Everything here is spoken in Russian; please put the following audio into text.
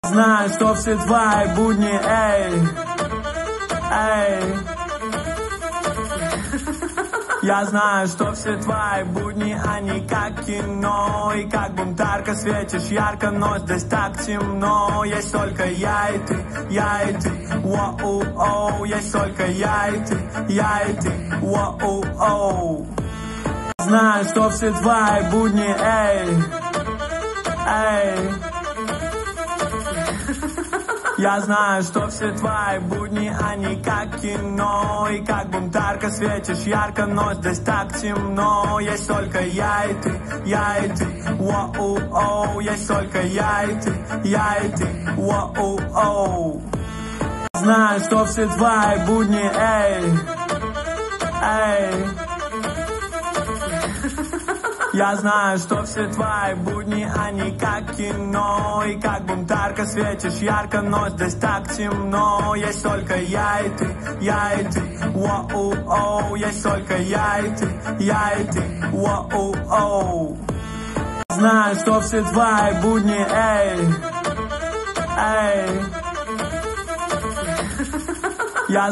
Знаю, что все твои будни, эй, эй. Я знаю, что все твои будни, они как кино. И как бунтарка светишь ярко, но здесь так темно. Есть только я и ты, воу-оу. Есть только я и ты, воу-оу. Знаю, что все твои будни, эй, эй. Я знаю, что все твои будни, они как кино. И как бунтарка светишь ярко, но здесь так темно. Есть только я и ты, воу-оу. Есть только я и ты, воу-оу. Знаю, что все твои будни, эй, эй. Я знаю, что все твои будни, они как кино. И как бунтарка светишь ярко, но здесь так темно. Есть только я и ты, воу-оу. Есть только я и ты, воу-оу. Знаю, что все твои будни, эй, эй.